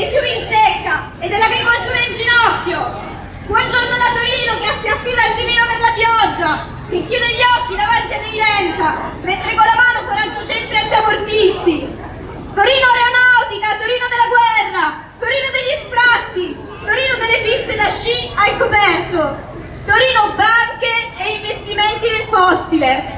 dei fiumi in secca e dell'agricoltura in ginocchio. Buongiorno da Torino che si affida al divino per la pioggia, che chiude gli occhi davanti all'evidenza, mentre con la mano coraggio centri antiabortisti. Torino aeronautica, Torino della guerra, Torino degli spratti, Torino delle piste da sci al coperto, Torino banche e investimenti nel fossile.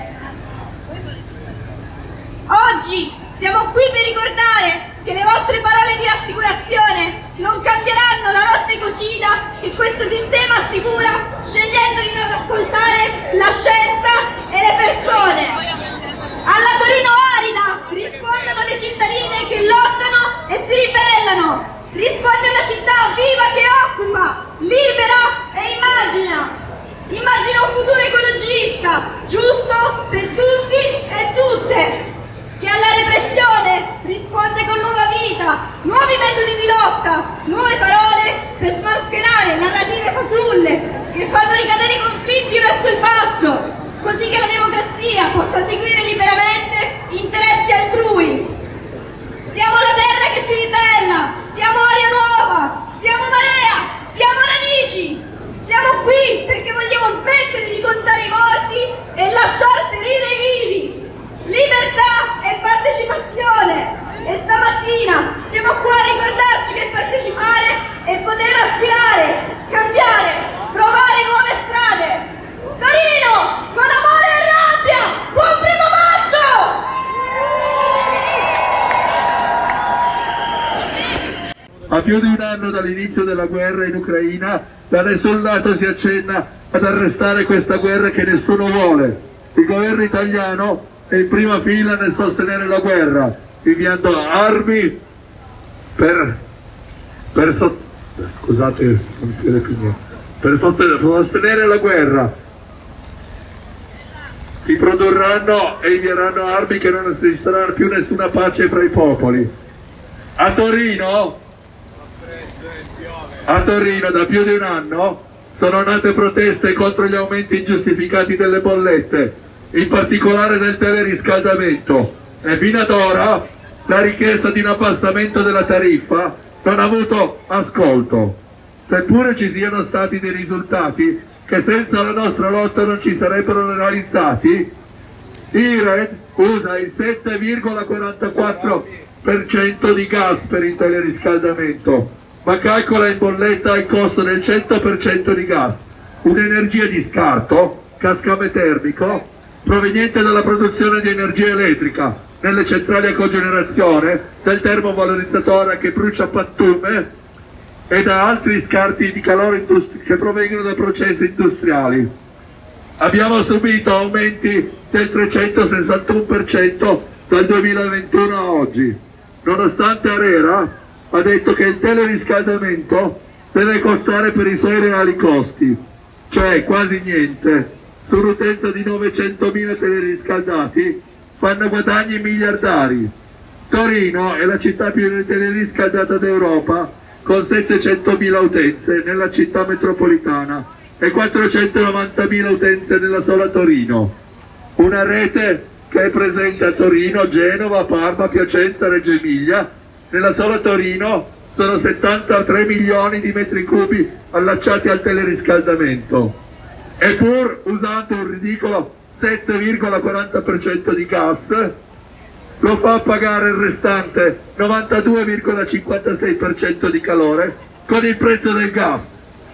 Oggi siamo qui per ricordare che le vostre parole di rassicurazione non cambieranno la rotte cocida che questo sistema assicura, scegliendo di non ascoltare la scienza e le persone. Alla Torino arida rispondono le cittadine che lottano e si ribellano. Risponde una città viva che occupa, libera e immagina. Immagina un futuro ecologista, giusto per tutti e tutte, che alla repressione risponde con nuova vita, nuovi metodi di lotta, nuove parole per smascherare narrative fasulle che fanno ricadere i conflitti verso il basso, così che la democrazia possa seguire liberamente interessi altrui. Siamo la terra che si ribella, siamo aria nuova, siamo marea, siamo radici. Siamo qui perché vogliamo smettere di contare i morti e lasciar perire i vivi. Libertà e partecipazione. E stamattina siamo qua a ricordarci che partecipare è poter aspirare, cambiare, trovare nuove strade. Torino, con amore e rabbia, buon primo maggio! A più di un anno dall'inizio della guerra in Ucraina, da nessun lato si accenna ad arrestare questa guerra che nessuno vuole. Il governo italiano è in prima fila nel sostenere la guerra, inviando armi per sostenere la guerra. Si produrranno e invieranno armi che non esisterà più nessuna pace fra i popoli. A Torino da più di un anno sono nate proteste contro gli aumenti ingiustificati delle bollette, in particolare del teleriscaldamento, e fino ad ora la richiesta di un abbassamento della tariffa non ha avuto ascolto, seppure ci siano stati dei risultati che senza la nostra lotta non ci sarebbero realizzati. IRED usa il 7,44% di gas per il teleriscaldamento, ma calcola in bolletta il costo del 100% di gas, un'energia di scarto, cascame termico, proveniente dalla produzione di energia elettrica nelle centrali a cogenerazione, del termovalorizzatore che brucia pattume e da altri scarti di calore che provengono da processi industriali. Abbiamo subito aumenti del 361% dal 2021 a oggi, nonostante ARERA ha detto che il teleriscaldamento deve costare per i suoi reali costi, cioè quasi niente. Su un'utenza di 900.000 teleriscaldati fanno guadagni miliardari. Torino è la città più teleriscaldata d'Europa, con 700.000 utenze nella città metropolitana e 490.000 utenze nella sola Torino. Una rete che è presente a Torino, Genova, Parma, Piacenza, Reggio Emilia. Nella sola Torino sono 73 milioni di metri cubi allacciati al teleriscaldamento. E pur usando un ridicolo 7,40% di gas, lo fa pagare il restante 92,56% di calore con il prezzo del gas.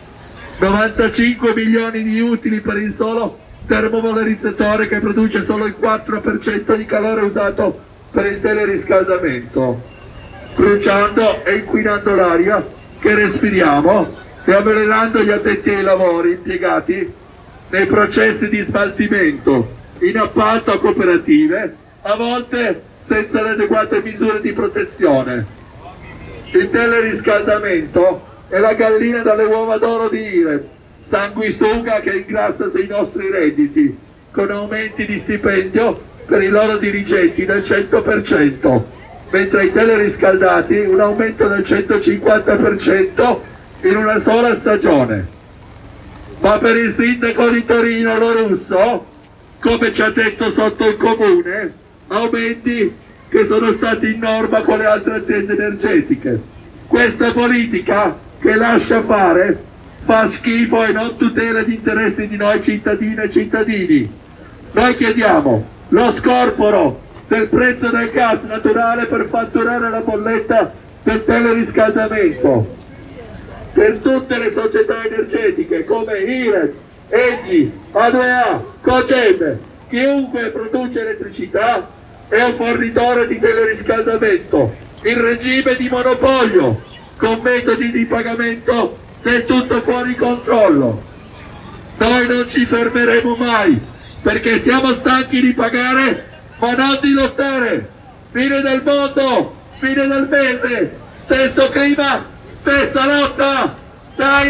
95 milioni di utili per il solo termovalorizzatore che produce solo il 4% di calore usato per il teleriscaldamento, bruciando e inquinando l'aria che respiriamo e avvelenando gli addetti ai lavori impiegati nei processi di smaltimento, in appalto a cooperative, a volte senza le adeguate misure di protezione. Il teleriscaldamento è la gallina dalle uova d'oro di IRED, sanguisuga che ingrassa sui nostri redditi, con aumenti di stipendio per i loro dirigenti del 100%, mentre ai teleriscaldati un aumento del 150% in una sola stagione. Ma per il sindaco di Torino Lo Russo, come ci ha detto sotto il comune, aumenti che sono stati in norma con le altre aziende energetiche. Questa politica che lascia fare fa schifo e non tutela gli interessi di noi cittadine e cittadini. Noi chiediamo lo scorporo del prezzo del gas naturale per fatturare la bolletta del teleriscaldamento per tutte le società energetiche come IREN, ENGIE, A2A, COGEM. Chiunque produce elettricità è un fornitore di teleriscaldamento in regime di monopolio con metodi di pagamento del tutto fuori controllo. Noi non ci fermeremo mai perché siamo stanchi di pagare ma non di lottare. Fine del mondo, fine del mese, stesso clima, stessa lotta. Dai!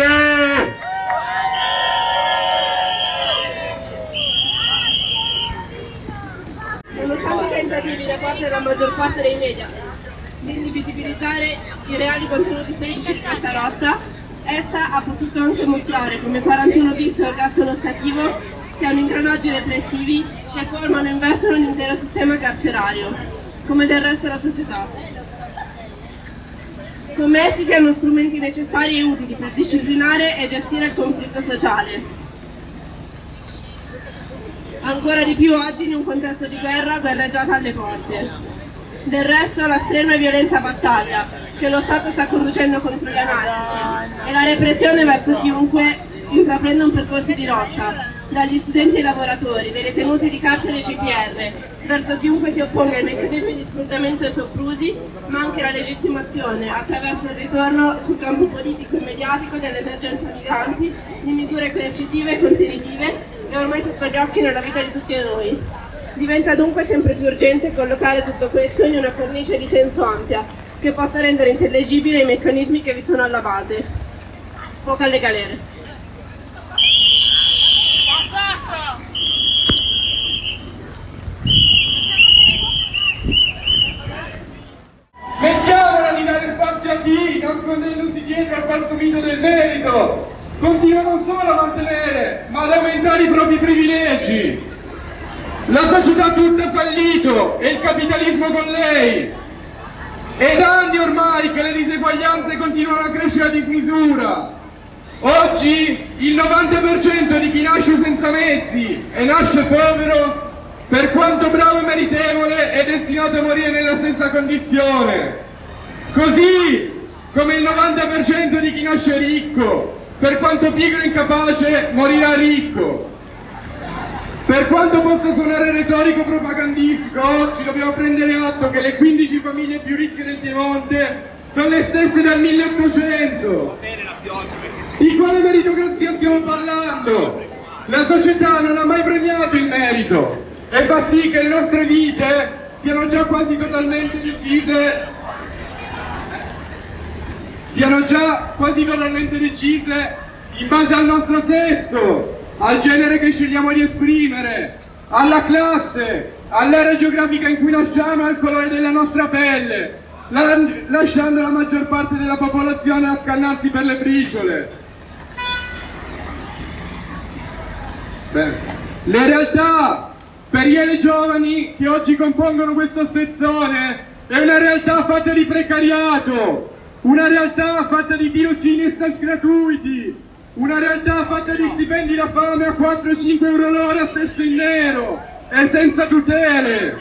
Nonostante i tentativi da parte della maggior parte dei media di invisibilizzare i reali contenuti politici di questa lotta, essa ha potuto anche mostrare come 41 bis o il gas ostativo siano ingranaggi repressivi che formano e investono l'intero sistema carcerario, come del resto la società. Come essi siano strumenti necessari e utili per disciplinare e gestire il conflitto sociale. Ancora di più oggi in un contesto di guerra guerreggiata alle porte. Del resto la strenua e violenta battaglia che lo Stato sta conducendo contro gli anarchici e la repressione verso chiunque intraprenda un percorso di lotta, dagli studenti ai lavoratori, dai detenuti di carcere e CPR, verso chiunque si opponga ai meccanismi di sfruttamento e soprusi, ma anche la legittimazione attraverso il ritorno sul campo politico e mediatico dell'emergenza migranti, di misure coercitive e contenitive, è ormai sotto gli occhi nella vita di tutti noi. Diventa dunque sempre più urgente collocare tutto questo in una cornice di senso ampia, che possa rendere intellegibili i meccanismi che vi sono alla base. Fuoco alle galere. Smettiamola di dare spazio a chi, nascondendosi dietro al falso mito del merito, continua non solo a mantenere, ma ad aumentare i propri privilegi. La società tutta ha fallito e il capitalismo con lei. È da anni ormai che le diseguaglianze continuano a crescere a dismisura. Oggi il 90% di chi nasce senza mezzi e nasce povero, per quanto bravo e meritevole, è destinato a morire nella stessa condizione. Così come il 90% di chi nasce ricco, per quanto pigro e incapace, morirà ricco. Per quanto possa suonare retorico propagandistico, oggi dobbiamo prendere atto che le 15 famiglie più ricche del Piemonte sono le stesse del 1800. Di quale meritocrazia stiamo parlando? La società non ha mai premiato il merito e fa sì che le nostre vite siano già quasi totalmente decise in base al nostro sesso, al genere che scegliamo di esprimere, alla classe, all'area geografica in cui nasciamo e al colore della nostra pelle, lasciando la maggior parte della popolazione a scannarsi per le briciole. Le realtà per gli e giovani che oggi compongono questo spezzone è una realtà fatta di precariato, una realtà fatta di tirocini e stage gratuiti, una realtà fatta di stipendi da fame a 4-5 euro l'ora, spesso in nero e senza tutele.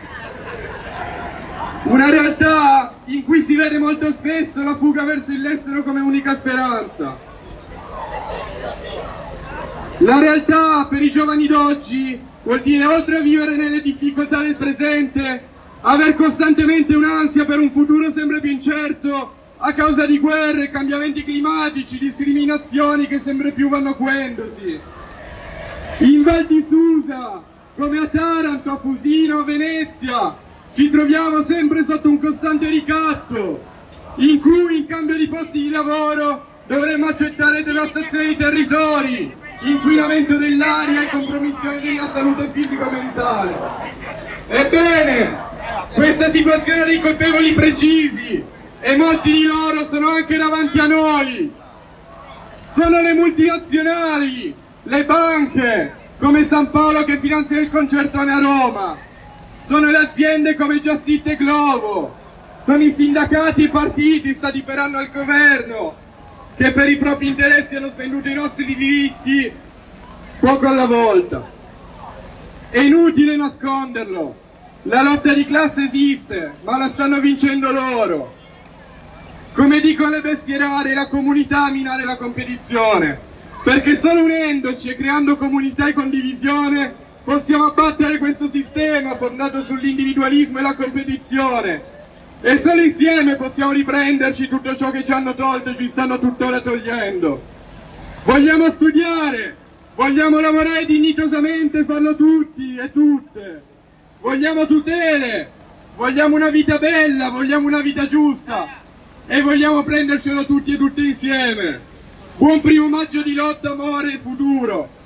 Una realtà in cui si vede molto spesso la fuga verso l'estero come unica speranza. La realtà per i giovani d'oggi vuol dire, oltre a vivere nelle difficoltà del presente, aver costantemente un'ansia per un futuro sempre più incerto a causa di guerre, cambiamenti climatici, discriminazioni che sempre più vanno acuendosi. In Val di Susa, come a Taranto, a Fusino, a Venezia, ci troviamo sempre sotto un costante ricatto, in cui in cambio di posti di lavoro dovremmo accettare devastazione di territori, inquinamento dell'aria e compromissione della salute fisico-mentale. Ebbene, questa situazione ha dei colpevoli precisi e molti di loro sono anche davanti a noi. Sono le multinazionali, le banche come San Paolo che finanziano il concertone a Roma, sono le aziende come Just Eat e Glovo, Sono i sindacati e i partiti stati per anno al governo che per i propri interessi hanno svenduto i nostri diritti poco alla volta. È inutile nasconderlo, la lotta di classe esiste, ma la stanno vincendo loro. Come dicono le bestie rare, la comunità minare la competizione, perché solo unendoci e creando comunità e condivisione possiamo abbattere questo sistema fondato sull'individualismo e la competizione. E solo insieme possiamo riprenderci tutto ciò che ci hanno tolto e ci stanno tuttora togliendo. Vogliamo studiare, vogliamo lavorare dignitosamente e farlo tutti e tutte. Vogliamo tutele, vogliamo una vita bella, vogliamo una vita giusta e vogliamo prendercelo tutti e tutte insieme. Buon 1° maggio di lotta, amore e futuro.